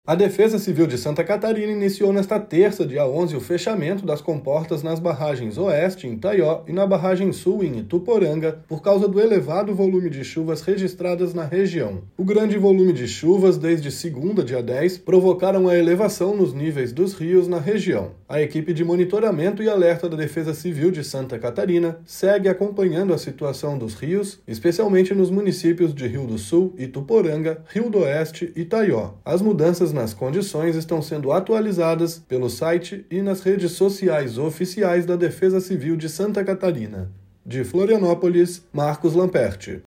A Defesa Civil de Santa Catarina iniciou nesta terça, dia 11, o fechamento das comportas nas barragens Oeste, em Itaió, e na barragem Sul, em Ituporanga, por causa do elevado volume de chuvas registradas na região. O grande volume de chuvas, desde segunda, dia 10, provocaram a elevação nos níveis dos rios na região. A equipe de monitoramento e alerta da Defesa Civil de Santa Catarina segue acompanhando a situação dos rios, especialmente nos municípios de Rio do Sul, Ituporanga, Rio do Oeste e Itaió. As mudanças nas condições estão sendo atualizadas pelo site e nas redes sociais oficiais da Defesa Civil de Santa Catarina. De Florianópolis, Marcos Lamperti.